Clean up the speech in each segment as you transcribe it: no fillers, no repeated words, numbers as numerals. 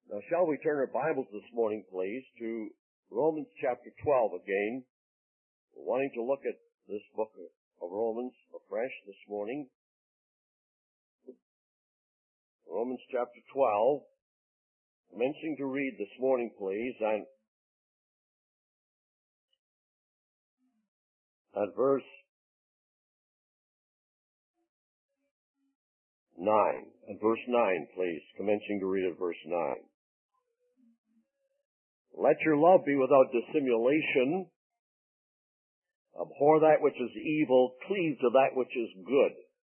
Now, shall we turn our Bibles this morning, please, to Romans chapter 12 again. We're wanting to look at this book of Romans afresh this morning. Romans chapter 12. Commencing to read this morning, please, and at verse 9. At verse 9, please. Commencing to read at verse 9. Let your love be without dissimulation. Abhor that which is evil. Cleave to that which is good.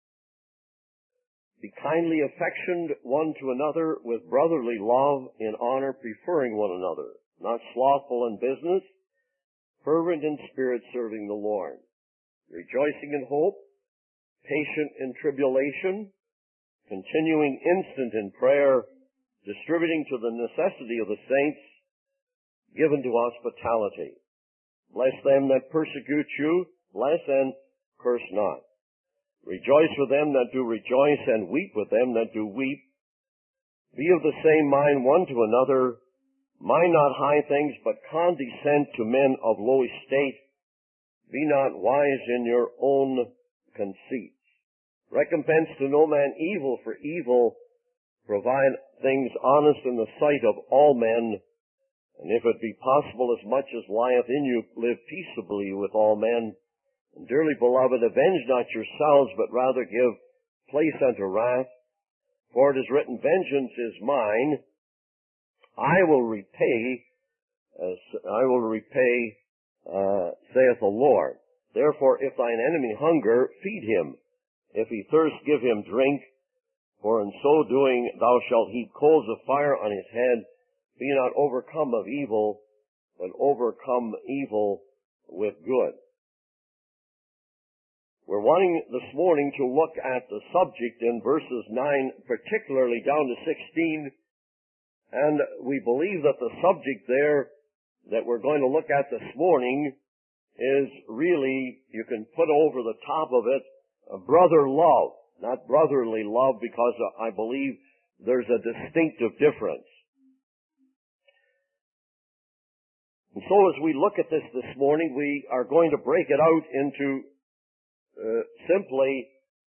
Be kindly affectioned one to another with brotherly love, in honor, preferring one another. Not slothful in business, fervent in spirit, serving the Lord. Rejoicing in hope, patient in tribulation, continuing instant in prayer, distributing to the necessity of the saints, given to hospitality. Bless them that persecute you, bless and curse not. Rejoice with them that do rejoice, and weep with them that do weep. Be of the same mind one to another. Mind not high things, but condescend to men of low estate. Be not wise in your own conceits. Recompense to no man evil for evil. Provide things honest in the sight of all men. And if it be possible, as much as lieth in you, live peaceably with all men. And dearly beloved, avenge not yourselves, but rather give place unto wrath. For it is written, vengeance is mine. I will repay, saith the Lord. Therefore, if thine enemy hunger, feed him. If he thirst, give him drink. For in so doing thou shalt heap coals of fire on his head. Be not overcome of evil, but overcome evil with good. We're wanting this morning to look at the subject in verses 9, particularly down to 16, and we believe that the subject there that we're going to look at this morning is really, you can put over the top of it, brother love, not brotherly love, because I believe there's a distinctive difference. And so as we look at this morning, we are going to break it out into simply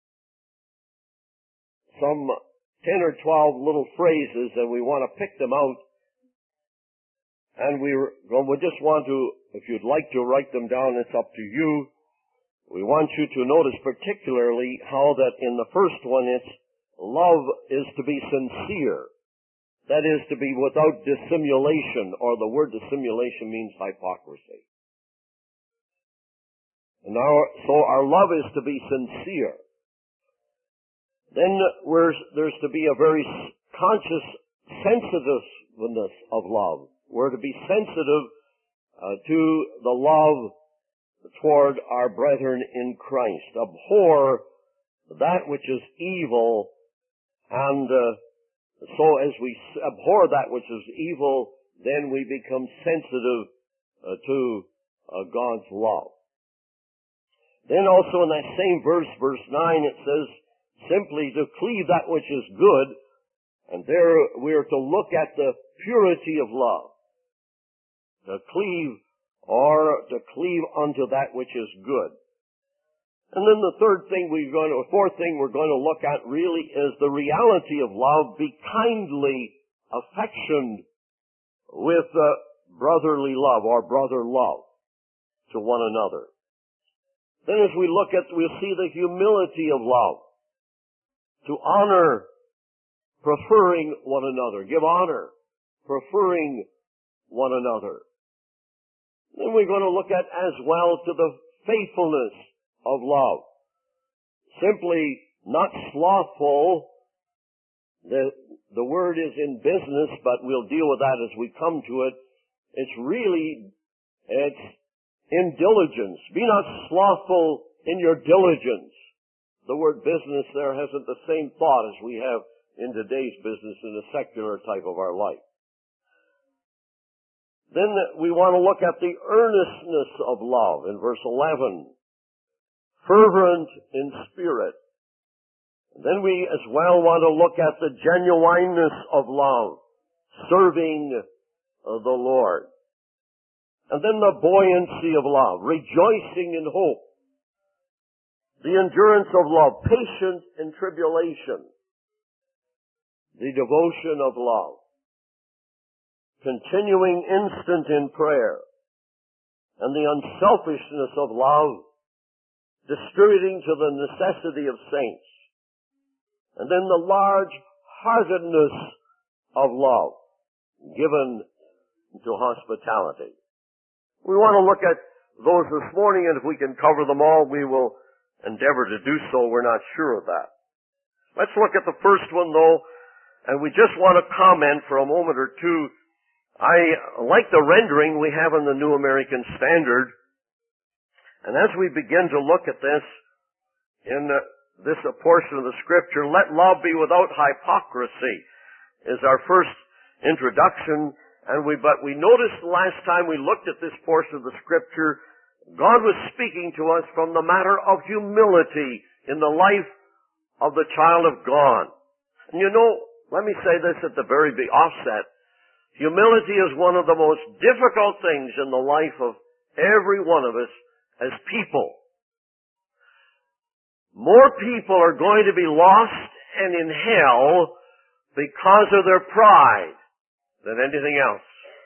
some 10 or 12 little phrases, and we want to pick them out. And we just want to, if you'd like to write them down, it's up to you. We want you to notice particularly how that in the first one it's love is to be sincere. That is to be without dissimulation, or the word dissimulation means hypocrisy. And so our love is to be sincere. Then there's to be a very conscious sensitiveness of love. We're to be sensitive to the love toward our brethren in Christ. Abhor that which is evil, and so as we abhor that which is evil, then we become sensitive to God's love. Then also in that same verse, verse 9, it says simply to cleave that which is good, and there we are to look at the purity of love. To cleave unto that which is good. And then the fourth thing we're going to look at really is the reality of love. Be kindly affectioned with brotherly love, or brother love to one another. Then as we look at, we'll see the humility of love. To honor, preferring one another. Give honor, preferring one another. Then we're going to look at as well to the faithfulness of love. Simply not slothful. The word is in business, but we'll deal with that as we come to it. It's in diligence. Be not slothful in your diligence. The word business there hasn't the same thought as we have in today's business in the secular type of our life. Then we want to look at the earnestness of love in verse 11. Fervent in spirit. Then we as well want to look at the genuineness of love. serving the Lord. And then the buoyancy of love, rejoicing in hope. The endurance of love, patience in tribulation. The devotion of love. Continuing instant in prayer. And the unselfishness of love, distributing to the necessity of saints. And then the large-heartedness of love, given to hospitality. We want to look at those this morning, and if we can cover them all, we will endeavor to do so. We're not sure of that. Let's look at the first one, though, and we just want to comment for a moment or two. I like the rendering we have in the New American Standard, and as we begin to look at this, in this portion of the Scripture, let love be without hypocrisy, is our first introduction. But we noticed the last time we looked at this portion of the Scripture, God was speaking to us from the matter of humility in the life of the child of God. And you know, let me say this at the very offset. Humility is one of the most difficult things in the life of every one of us as people. More people are going to be lost and in hell because of their pride than anything else.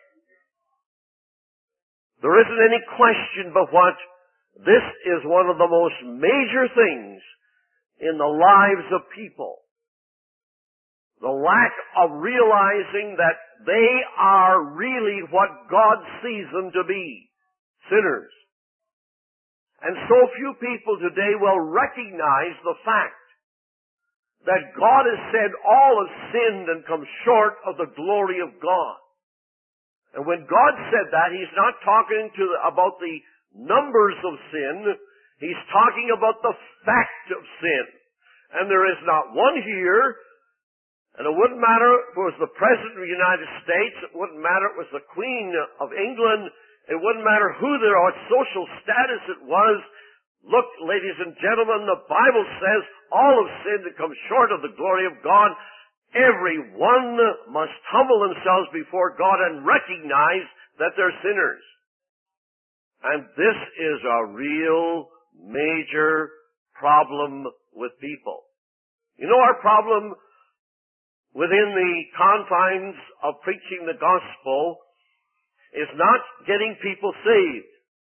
There isn't any question but what this is one of the most major things in the lives of people. The lack of realizing that they are really what God sees them to be, sinners. And so few people today will recognize the fact that God has said all have sinned and come short of the glory of God. And when God said that, He's not talking about the numbers of sin. He's talking about the fact of sin. And there is not one here, and it wouldn't matter if it was the President of the United States, it wouldn't matter if it was the Queen of England, it wouldn't matter who they are, what social status it was. Look, ladies and gentlemen, the Bible says all have sinned and come short of the glory of God. Everyone must humble themselves before God and recognize that they're sinners. And this is a real major problem with people. You know, our problem within the confines of preaching the gospel is not getting people saved.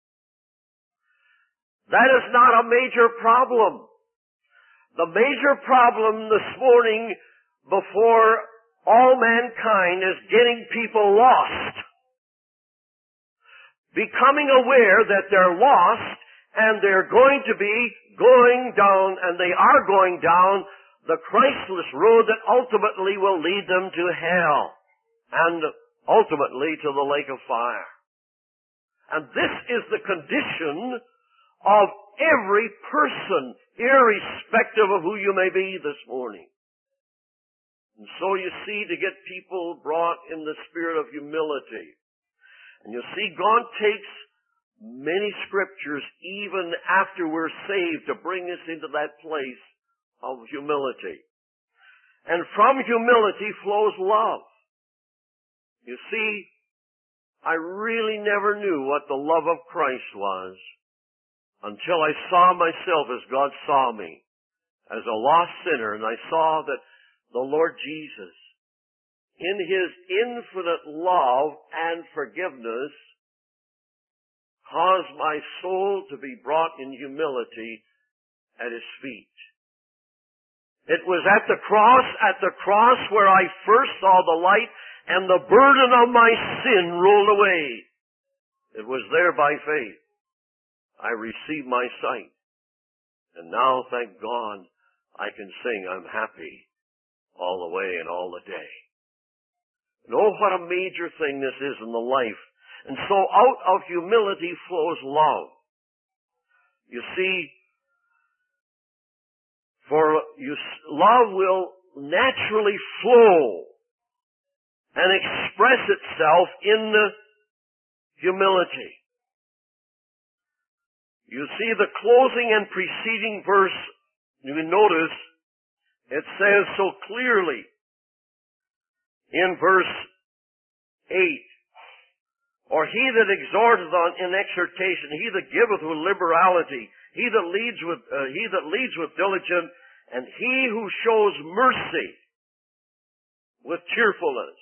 That is not a major problem. The major problem this morning before all mankind is getting people lost. Becoming aware that they're lost and they're going to be going down, and they are going down, the Christless road that ultimately will lead them to hell and ultimately to the lake of fire. And this is the condition of every person, irrespective of who you may be this morning. And so you see, to get people brought in the spirit of humility. And you see, God takes many scriptures even after we're saved to bring us into that place of humility. And from humility flows love. You see, I really never knew what the love of Christ was until I saw myself as God saw me, as a lost sinner, and I saw that the Lord Jesus, in His infinite love and forgiveness, caused my soul to be brought in humility at His feet. It was at the cross where I first saw the light and the burden of my sin rolled away. It was there by faith I received my sight. And now, thank God, I can sing, I'm happy all the way and all the day. And oh, what a major thing this is in the life. And so out of humility flows love. You see, love will naturally flow and express itself in humility. You see, the closing and preceding verse, you can notice, it says so clearly in verse 8. Or he that exhorteth in exhortation, he that giveth with liberality, he that leads with diligence, and he who shows mercy with cheerfulness.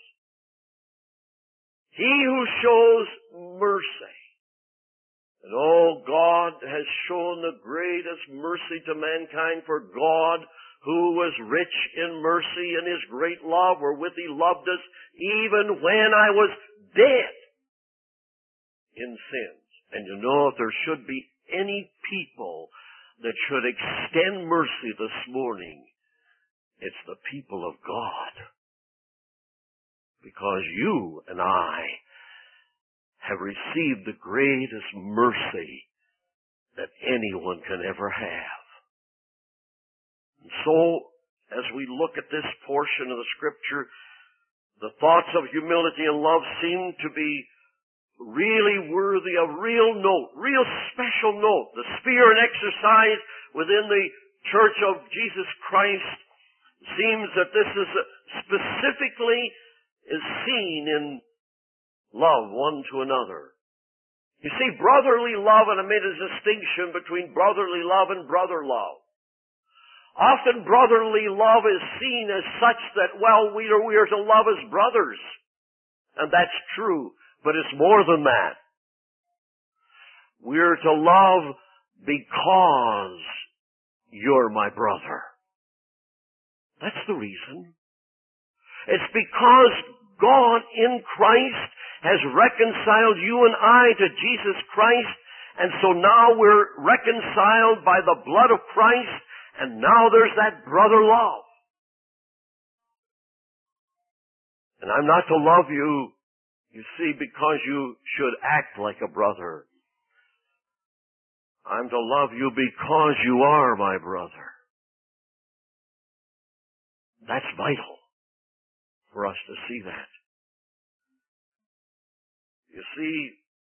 He who shows mercy. And oh, God has shown the greatest mercy to mankind, for God, who was rich in mercy and his great love, wherewith he loved us, even when I was dead in sins. And you know, if there should be any people that should extend mercy this morning, it's the people of God. Because you and I have received the greatest mercy that anyone can ever have. And so, as we look at this portion of the Scripture, the thoughts of humility and love seem to be really worthy of real note, real special note. The sphere and exercise within the Church of Jesus Christ seems that this is specifically is seen in love one to another. You see, brotherly love, and I made a distinction between brotherly love and brother love. Often brotherly love is seen as such that, well, we are to love as brothers. And that's true, but it's more than that. We're to love because you're my brother. That's the reason. It's because God in Christ has reconciled you and I to Jesus Christ, and so now we're reconciled by the blood of Christ, and now there's that brother love. And I'm not to love you, you see, because you should act like a brother. I'm to love you because you are my brother. That's vital for us to see that. You see,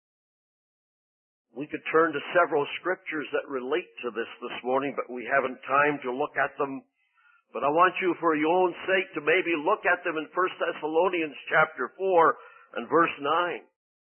we could turn to several scriptures that relate to this morning, but we haven't time to look at them. But I want you, for your own sake, to maybe look at them in 1 Thessalonians chapter 4 and verse 9.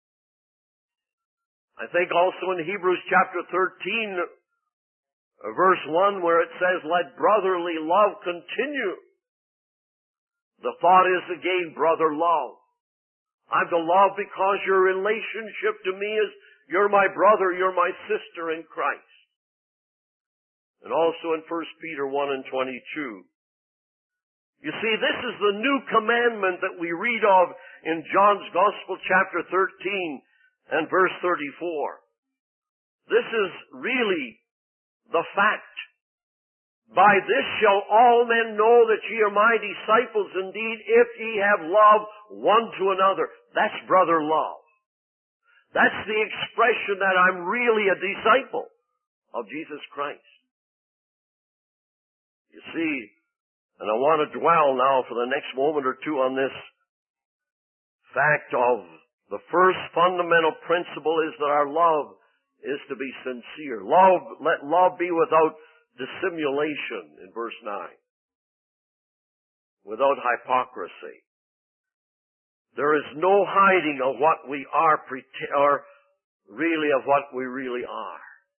I think also in Hebrews chapter 13, verse 1, where it says, let brotherly love continue. The thought is again, brother love. I'm to love because your relationship to me is, you're my brother, you're my sister in Christ. And also in 1 Peter 1 and 22. You see, this is the new commandment that we read of in John's Gospel chapter 13 and verse 34. This is really the fact. By this shall all men know that ye are my disciples indeed, if ye have love one to another. That's brother love. That's the expression that I'm really a disciple of Jesus Christ. You see, and I want to dwell now for the next moment or two on this fact of the first fundamental principle is that our love is to be sincere. Let love be without dissimulation in verse 9. Without hypocrisy. There is no hiding of what we are, or really of what we really are.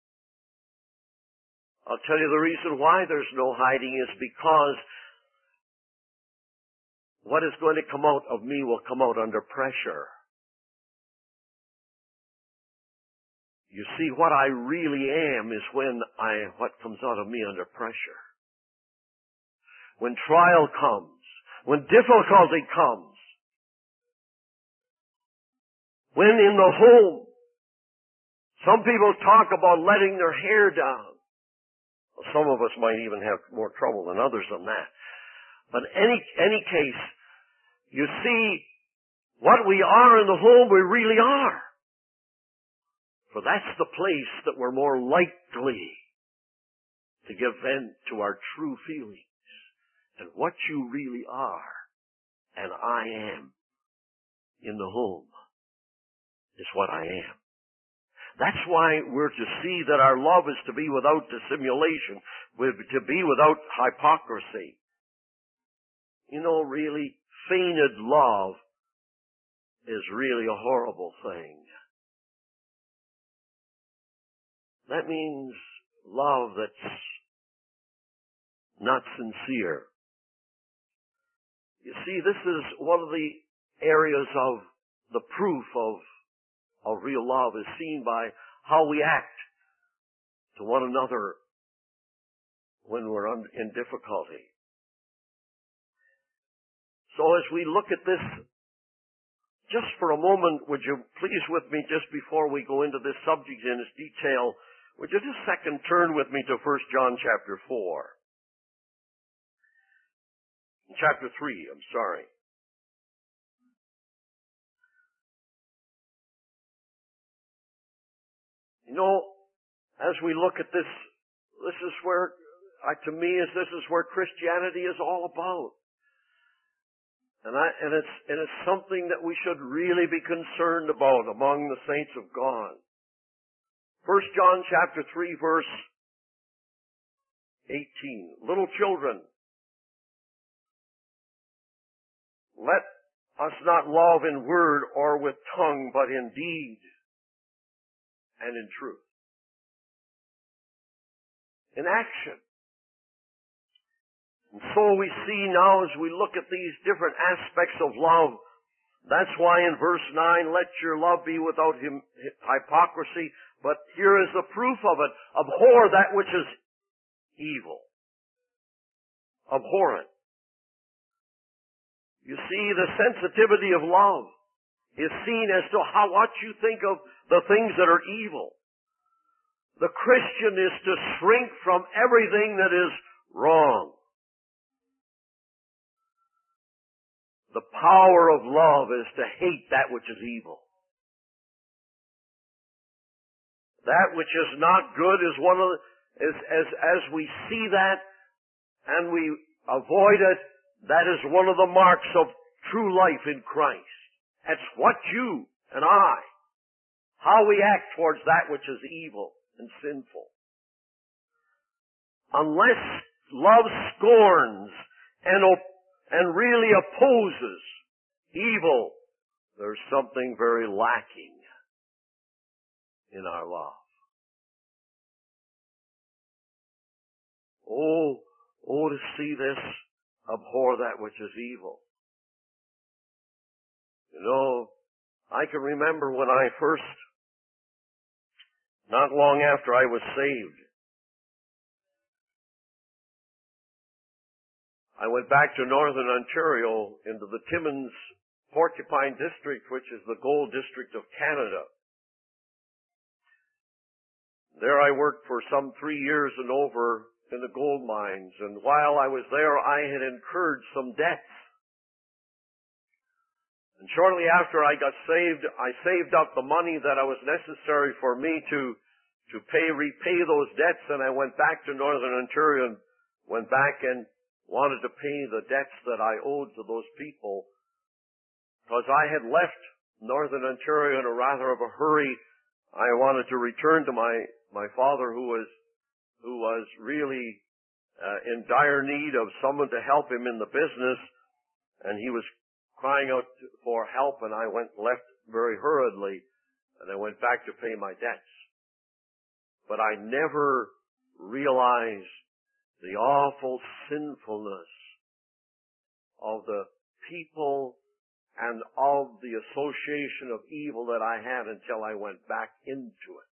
I'll tell you the reason why there's no hiding is because what is going to come out of me will come out under pressure. You see, what I really am is what comes out of me under pressure. When trial comes, when difficulty comes, when in the home, some people talk about letting their hair down. Well, some of us might even have more trouble than others on that. But in any case, you see, what we are in the home, we really are. For that's the place that we're more likely to give vent to our true feelings. And what you really are, and I am, in the home, is what I am. That's why we're to see that our love is to be without dissimulation, to be without hypocrisy. You know, really, feigned love is really a horrible thing. That means love that's not sincere. You see, this is one of the areas of the proof of real love is seen by how we act to one another when we're in difficulty. So as we look at this, just for a moment, would you please with me, just before we go into this subject in its detail, would you just a second turn with me to 1 John chapter 4? Chapter 3, I'm sorry. You know, as we look at this, this is where, to me, this is where Christianity is all about. And it's something that we should really be concerned about among the saints of God. 1 John chapter 3 verse 18. Little children, let us not love in word or with tongue, but in deed and in truth. In action. And so we see now as we look at these different aspects of love, that's why in verse 9, let your love be without hypocrisy, but here is the proof of it. Abhor that which is evil. Abhor it. You see, the sensitivity of love is seen as to what you think of the things that are evil. The Christian is to shrink from everything that is wrong. The power of love is to hate that which is evil. That which is not good is one of the, as we see that and we avoid it, that is one of the marks of true life in Christ. That's what you and I, how we act towards that which is evil and sinful. Unless love scorns and really opposes evil, there's something very lacking in our love. Oh, to see this, abhor that which is evil. You know, I can remember when I first, not long after I was saved, I went back to Northern Ontario into the Timmins Porcupine District, which is the gold district of Canada. There I worked for some 3 years and over in the gold mines, and while I was there, I had incurred some debts. And shortly after I got saved, I saved up the money that was necessary for me to repay those debts, and I went back to Northern Ontario and went back and wanted to pay the debts that I owed to those people, because I had left Northern Ontario in a rather of a hurry. I wanted to return to my father who was really in dire need of someone to help him in the business, and he was crying out for help, and I left very hurriedly, and I went back to pay my debts. But I never realized the awful sinfulness of the people and of the association of evil that I had until I went back into it.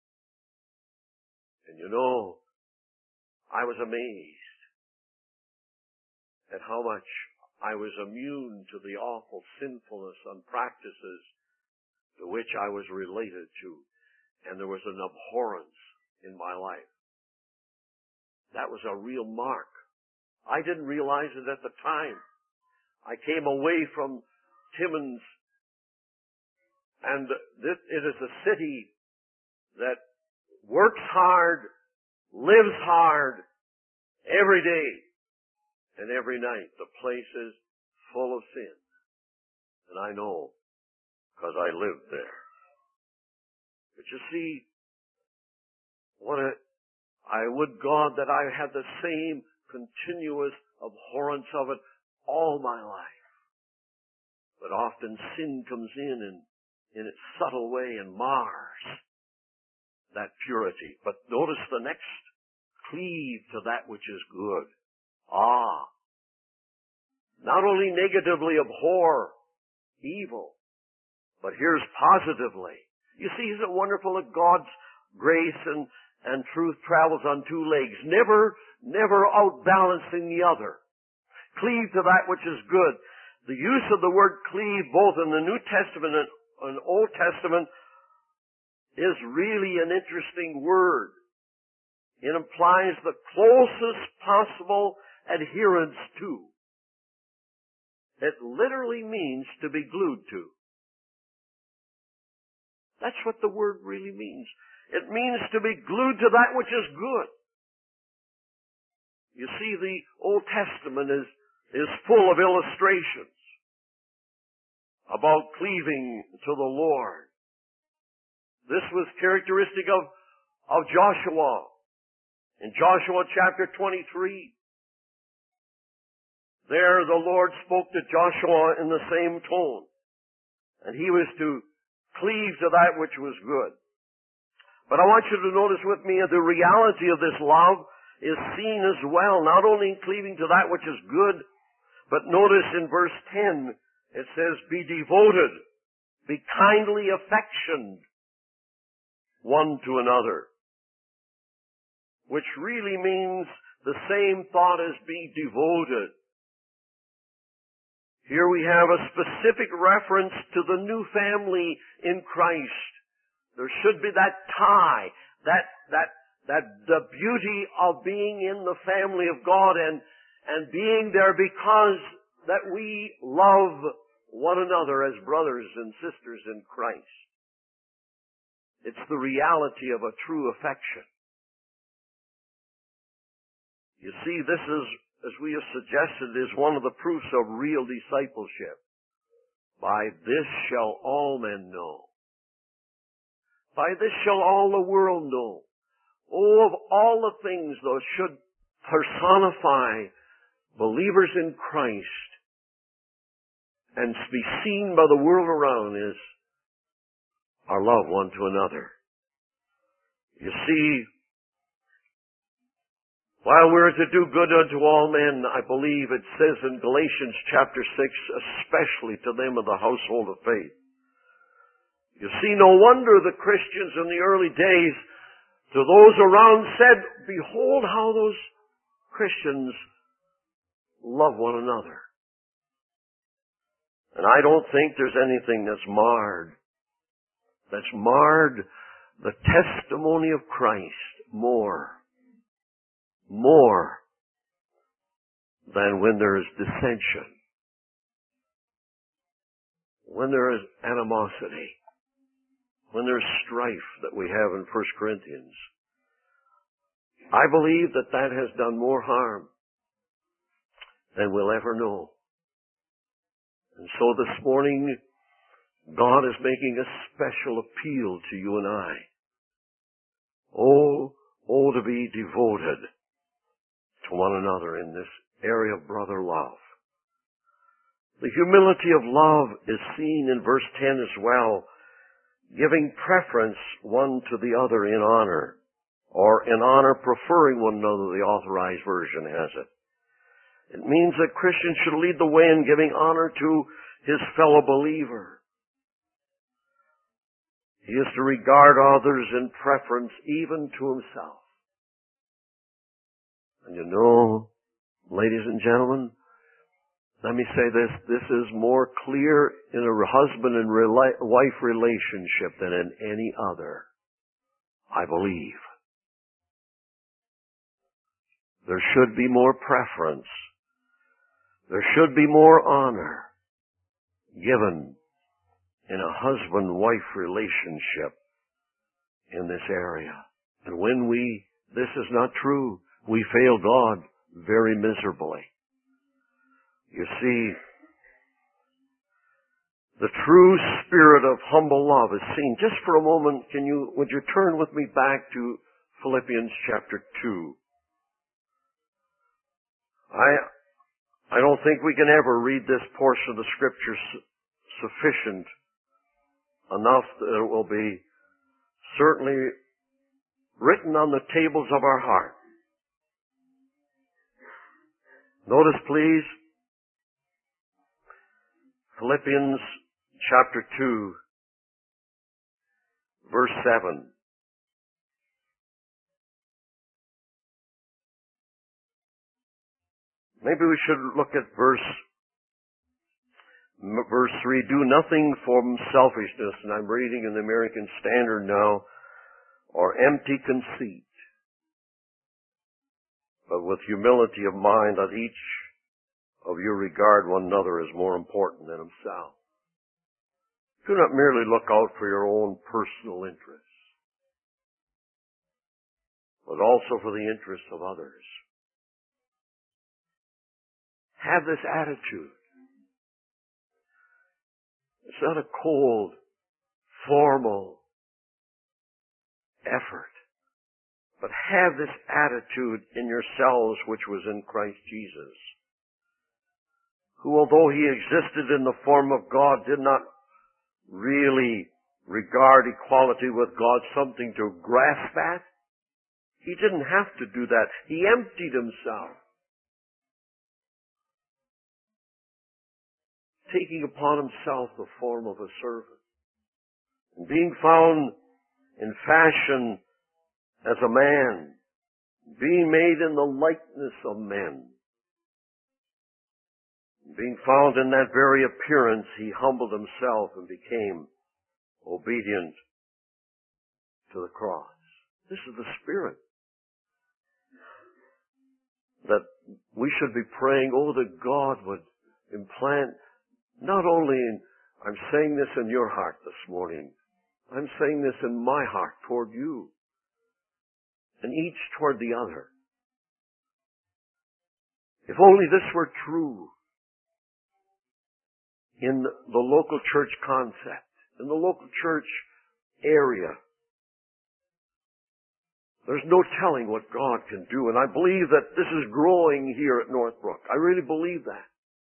And you know, I was amazed at how much I was immune to the awful sinfulness and practices to which I was related to, and there was an abhorrence in my life. That was a real mark. I didn't realize it at the time. I came away from Timmins, and it is a city that works hard, lives hard, every day and every night. The place is full of sin. And I know, because I lived there. But you see, I would God that I had the same continuous abhorrence of it all my life. But often sin comes in its subtle way and mars that purity. But notice the next, cleave to that which is good. Not only negatively abhor evil, but here's positively. You see, isn't it wonderful that God's grace and truth travels on two legs, never outbalancing the other. Cleave to that which is good. The use of the word cleave both in the New Testament and Old Testament is really an interesting word. It implies the closest possible adherence to. It literally means to be glued to. That's what the word really means. It means to be glued to that which is good. You see, the Old Testament is full of illustrations about cleaving to the Lord. This was characteristic of Joshua. In Joshua chapter 23, there the Lord spoke to Joshua in the same tone. And he was to cleave to that which was good. But I want you to notice with me the reality of this love is seen as well, not only in cleaving to that which is good, but notice in verse 10, it says, be devoted, be kindly affectioned one to another. Which really means the same thought as be devoted. Here we have a specific reference to the new family in Christ. There should be that tie, that the beauty of being in the family of God and being there because that we love one another as brothers and sisters in Christ. It's the reality of a true affection. You see, this is, as we have suggested, is one of the proofs of real discipleship. By this shall all men know. By this shall all the world know. Oh, of all the things those should personify believers in Christ and be seen by the world around is our love one to another. You see, while we're to do good unto all men, I believe it says in Galatians chapter 6, especially to them of the household of faith. You see, no wonder the Christians in the early days, to those around, said, behold how those Christians love one another. And I don't think there's anything that's marred the testimony of Christ more than when there is dissension, when there is animosity, when there's strife that we have in 1 Corinthians. I believe that has done more harm than we'll ever know. And so this morning, God is making a special appeal to you and I. Oh, to be devoted to one another in this area of brother love. The humility of love is seen in verse 10 as well, giving preference one to the other in honor, or in honor preferring one another, the Authorized Version has it. It means that Christians should lead the way in giving honor to his fellow believer. He is to regard others in preference even to himself. And you know, ladies and gentlemen, let me say this is more clear in a husband and wife relationship than in any other, I believe. There should be more preference. There should be more honor given in a husband-wife relationship in this area. And when this is not true, we fail God very miserably. You see, the true spirit of humble love is seen. Just for a moment, would you turn with me back to Philippians chapter 2? I don't think we can ever read this portion of the Scriptures sufficient enough that it will be certainly written on the tables of our heart. Notice, please, Philippians chapter 2, verse 7. Maybe we should look at verse 3. Do nothing from selfishness, and I'm reading in the American Standard now, or empty conceit, but with humility of mind, let each of you regard one another as more important than himself. Do not merely look out for your own personal interests, but also for the interests of others. Have this attitude. It's not a cold, formal effort, but have this attitude in yourselves which was in Christ Jesus, who, although he existed in the form of God, did not really regard equality with God something to grasp at. He didn't have to do that. He emptied himself, taking upon himself the form of a servant, and being found in fashion as a man, being made in the likeness of men. Being found in that very appearance, he humbled himself and became obedient to the cross. This is the spirit that we should be praying, oh, that God would implant, not only I'm saying this in your heart this morning, I'm saying this in my heart toward you, and each toward the other. If only this were true in the local church concept, in the local church area, there's no telling what God can do. And I believe that this is growing here at Northbrook. I really believe that.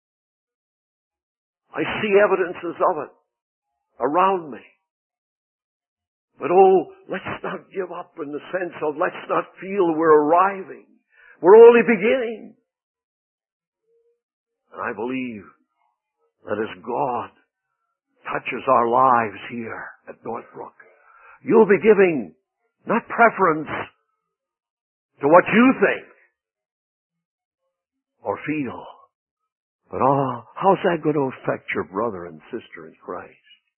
I see evidences of it around me. But let's not give up in the sense of let's not feel we're arriving. We're only beginning. And I believe that as God touches our lives here at Northbrook, you'll be giving not preference to what you think or feel, but how's that going to affect your brother and sister in Christ?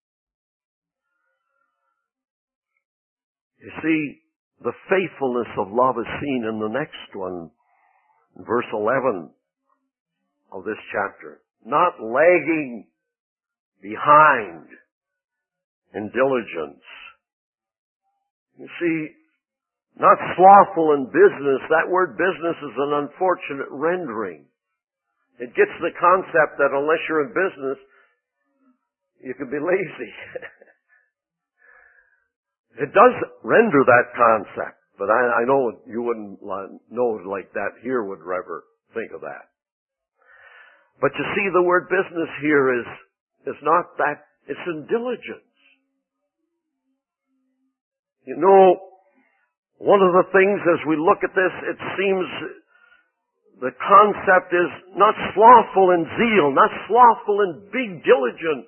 You see, the faithfulness of love is seen in the next one, in verse 11 of this chapter. Not lagging behind in diligence. You see, not slothful in business. That word business is an unfortunate rendering. It gets the concept that unless you're in business, you can be lazy. It does render that concept, but I know you wouldn't know like that here would ever think of that. But you see, the word business here is not that, it's in diligence. You know, one of the things as we look at this, it seems the concept is not slothful in zeal, not slothful in being diligent.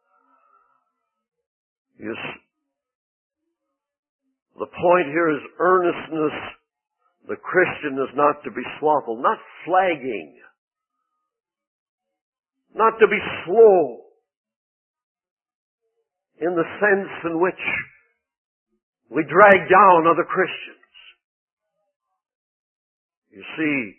The point here is earnestness. The Christian is not to be slothful, not flagging, not to be slow in the sense in which we drag down other Christians. You see,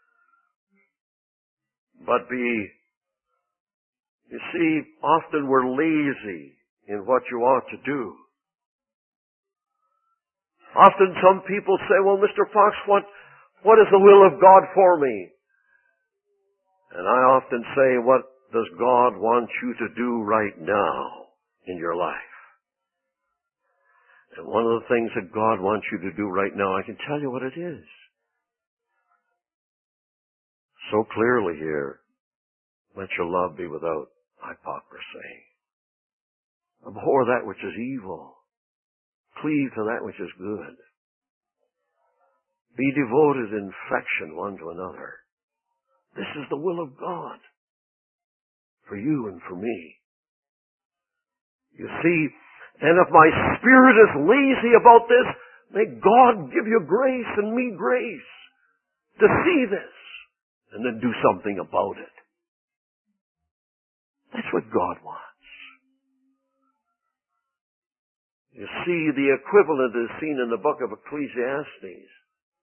often we're lazy in what you ought to do. Often some people say, well, Mr. Fox, what is the will of God for me? And I often say, what does God want you to do right now in your life? And one of the things that God wants you to do right now, I can tell you what it is. So clearly here, let your love be without hypocrisy. Abhor that which is evil. Cleave to that which is good. Be devoted in affection one to another. This is the will of God for you and for me. You see, and if my spirit is lazy about this, may God give you grace and me grace to see this and then do something about it. That's what God wants. You see, the equivalent is seen in the book of Ecclesiastes.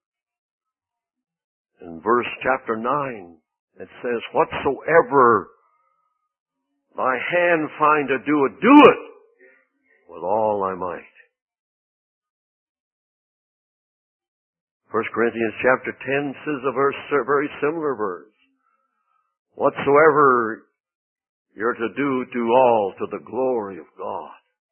In chapter 9, it says, whatsoever thy hand find to do it, do it with all thy might. 1 Corinthians chapter 10 says a very similar verse. Whatsoever you're to do, do all to the glory of God.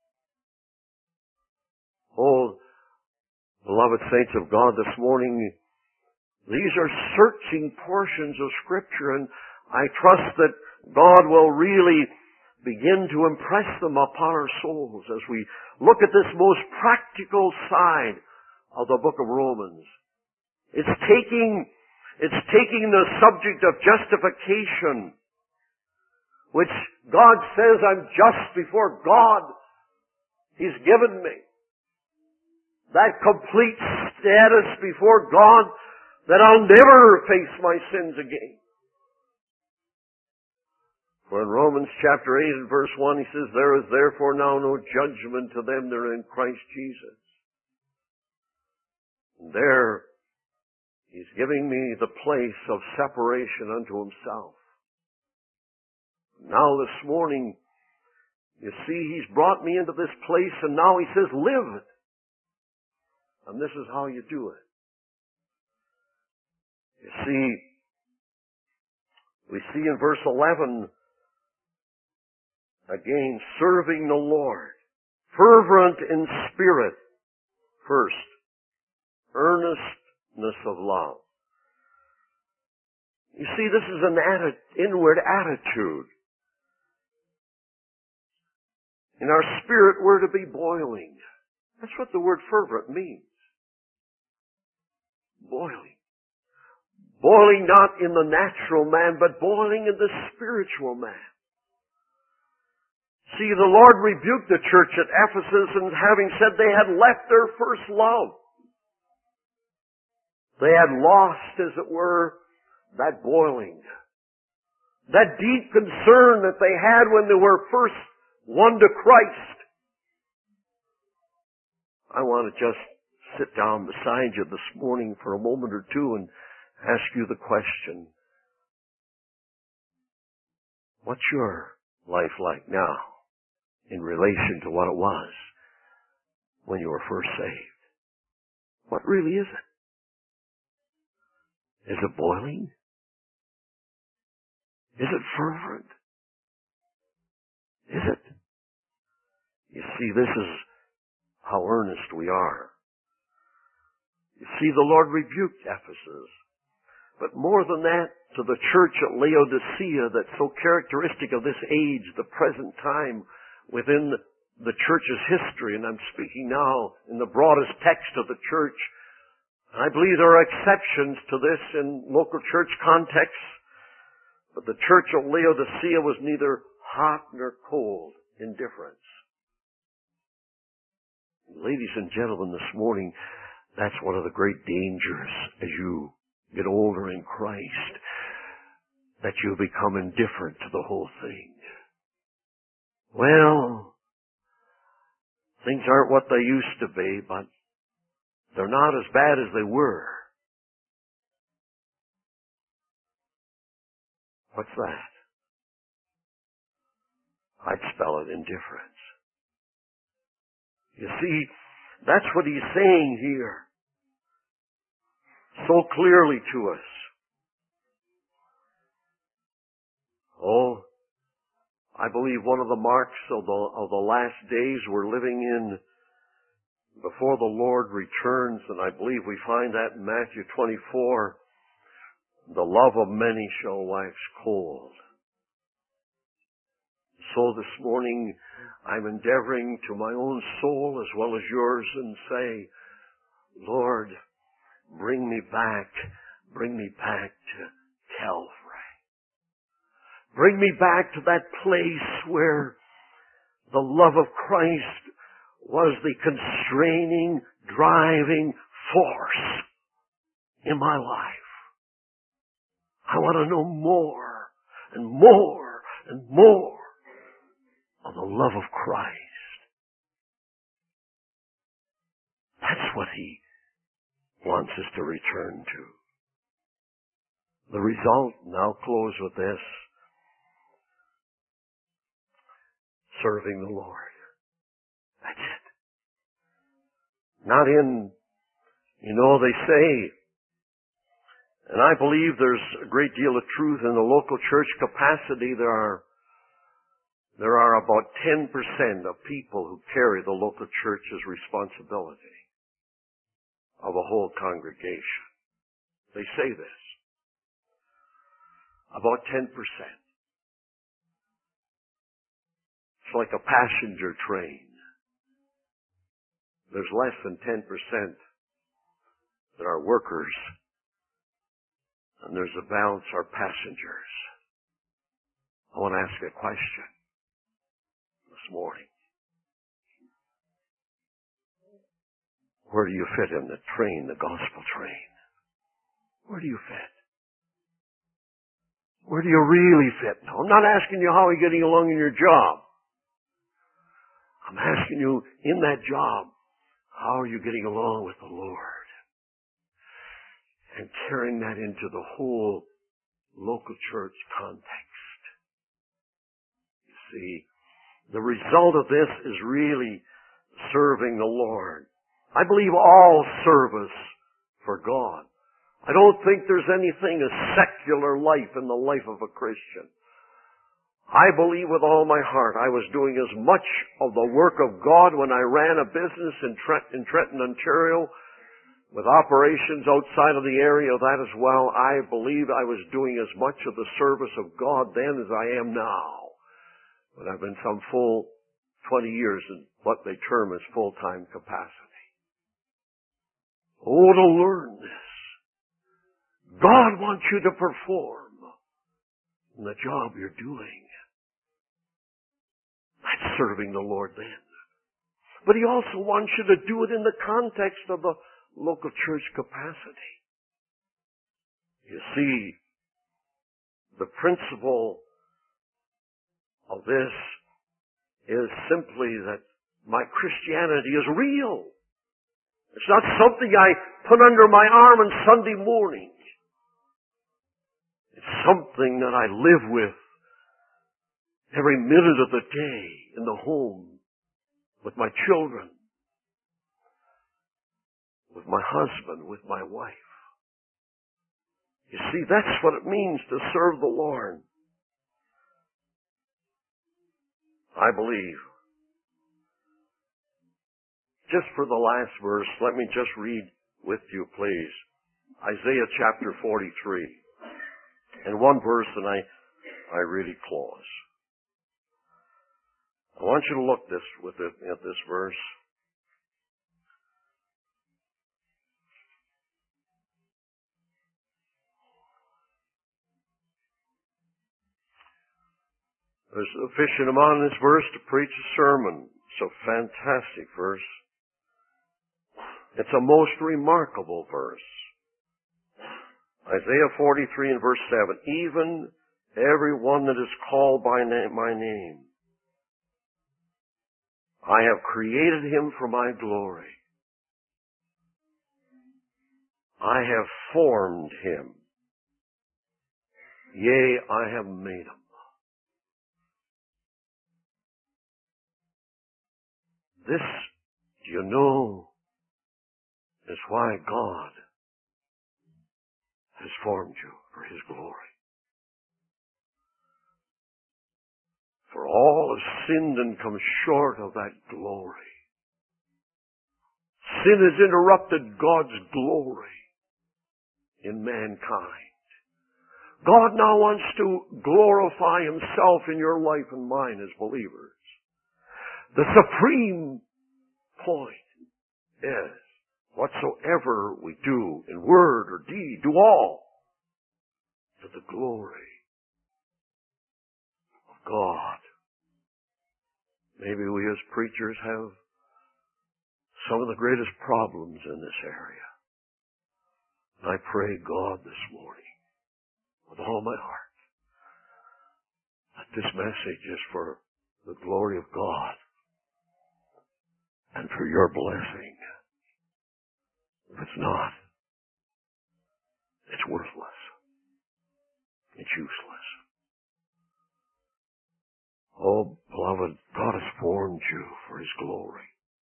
Oh, beloved saints of God, this morning, these are searching portions of Scripture, and I trust that God will really begin to impress them upon our souls as we look at this most practical side of the book of Romans. It's taking the subject of justification, which God says I'm just before God. He's given me that complete status before God that I'll never face my sins again. For in Romans chapter 8 and verse 1 he says, there is therefore now no judgment to them that are in Christ Jesus. And there he's giving me the place of separation unto himself. Now this morning, you see, he's brought me into this place and now he says, live it. And this is how you do it. You see, we see in verse 11, again, serving the Lord, fervent in spirit, first, earnestness of love. You see, this is an inward attitude. In our spirit, we're to be boiling. That's what the word fervent means. Boiling. Boiling not in the natural man, but boiling in the spiritual man. See, the Lord rebuked the church at Ephesus, and having said they had left their first love. They had lost, as it were, that boiling. That deep concern that they had when they were first won to Christ. I want to just sit down beside you this morning for a moment or two and ask you the question. What's your life like now in relation to what it was when you were first saved? What really is it? Is it boiling? Is it fervent? Is it? You see, this is how earnest we are. You see, the Lord rebuked Ephesus. But more than that, to the church at Laodicea that's so characteristic of this age, the present time, within the church's history, and I'm speaking now in the broadest text of the church. I believe there are exceptions to this in local church contexts, but the church of Laodicea was neither hot nor cold, indifference. Ladies and gentlemen, this morning, that's one of the great dangers as you get older in Christ, that you become indifferent to the whole thing. Well, things aren't what they used to be, but they're not as bad as they were. What's that? I'd spell it indifference. You see, that's what he's saying here so clearly to us. Oh, I believe one of the marks of the last days we're living in before the Lord returns, and I believe we find that in Matthew 24, the love of many shall wax cold. so this morning I'm endeavoring to my own soul as well as yours and say, Lord, bring me back to Calvary. Bring me back to that place where the love of Christ was the constraining, driving force in my life. I want to know more and more and more of the love of Christ. That's what He wants us to return to. The result, now close with this, serving the Lord. That's it. Not in, they say, and I believe there's a great deal of truth in the local church capacity. There are about 10% of people who carry the local church's responsibility of a whole congregation. They say this. About 10%. It's like a passenger train. There's less than 10% that are workers, and there's a balance are passengers. I want to ask you a question this morning. Where do you fit in the train, the gospel train? Where do you fit? Where do you really fit? Now, I'm not asking you how you're getting along in your job. I'm asking you, in that job, how are you getting along with the Lord? And carrying that into the whole local church context. You see, the result of this is really serving the Lord. I believe all service for God. I don't think there's anything as secular life in the life of a Christian. I believe with all my heart I was doing as much of the work of God when I ran a business in Trenton, Ontario, with operations outside of the area of that as well. I believe I was doing as much of the service of God then as I am now. But I've been some full 20 years in what they term as full-time capacity. Oh, to learn this. God wants you to perform in the job you're doing. That's serving the Lord then. But He also wants you to do it in the context of the local church capacity. You see, the principle of this is simply that my Christianity is real. It's not something I put under my arm on Sunday morning. It's something that I live with every minute of the day in the home, with my children, with my husband, with my wife. You see, that's what it means to serve the Lord. I believe. Just for the last verse, let me just read with you, please. Isaiah chapter 43. And one verse, and I really close. I want you to look at this verse. There's sufficient amount in this verse to preach a sermon. It's a fantastic verse. It's a most remarkable verse. Isaiah 43 and verse 7. Even every one that is called by my name, I have created him for my glory. I have formed him. Yea, I have made him. This, do you know, is why God has formed you for His glory. For all have sinned and come short of that glory. Sin has interrupted God's glory in mankind. God now wants to glorify Himself in your life and mine as believers. The supreme point is, whatsoever we do in word or deed, do all to the glory of God. Maybe we as preachers have some of the greatest problems in this area. And I pray God this morning, with all my heart, that this message is for the glory of God and for your blessing. If it's not, it's worthless. It's useless. Oh, beloved, God has formed you for His glory.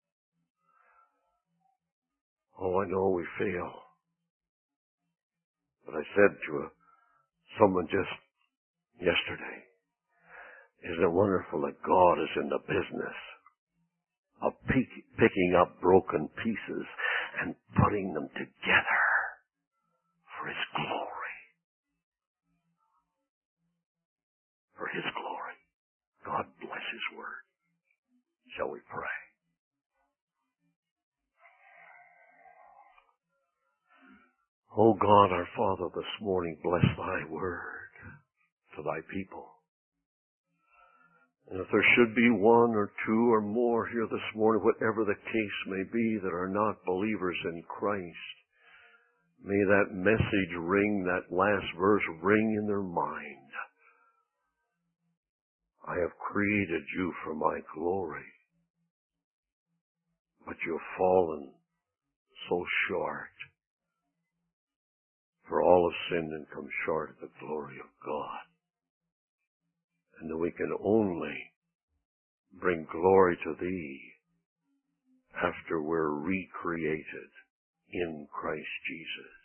Oh, I know we fail. But I said to someone just yesterday, isn't it wonderful that God is in the business of picking up broken pieces and putting them together for His glory. For His glory. God bless His word. Shall we pray? O God, our Father, this morning, bless Thy word to Thy people. And if there should be one or two or more here this morning, whatever the case may be, that are not believers in Christ, may that message ring, that last verse ring in their mind. I have created you for my glory, but you have fallen so short. For all have sinned and come short of the glory of God. And that we can only bring glory to Thee after we're recreated in Christ Jesus.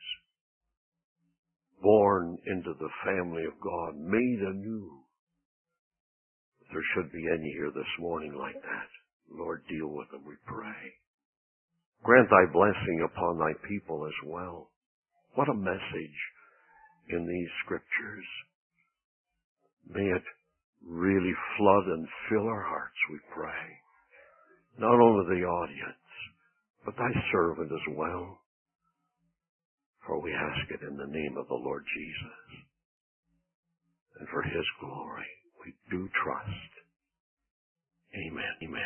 Born into the family of God, made anew. If there should be any here this morning like that, Lord, deal with them, we pray. Grant Thy blessing upon Thy people as well. What a message in these scriptures. May it really flood and fill our hearts, we pray. Not only the audience, but Thy servant as well. For we ask it in the name of the Lord Jesus. And for His glory, we do trust. Amen. Amen.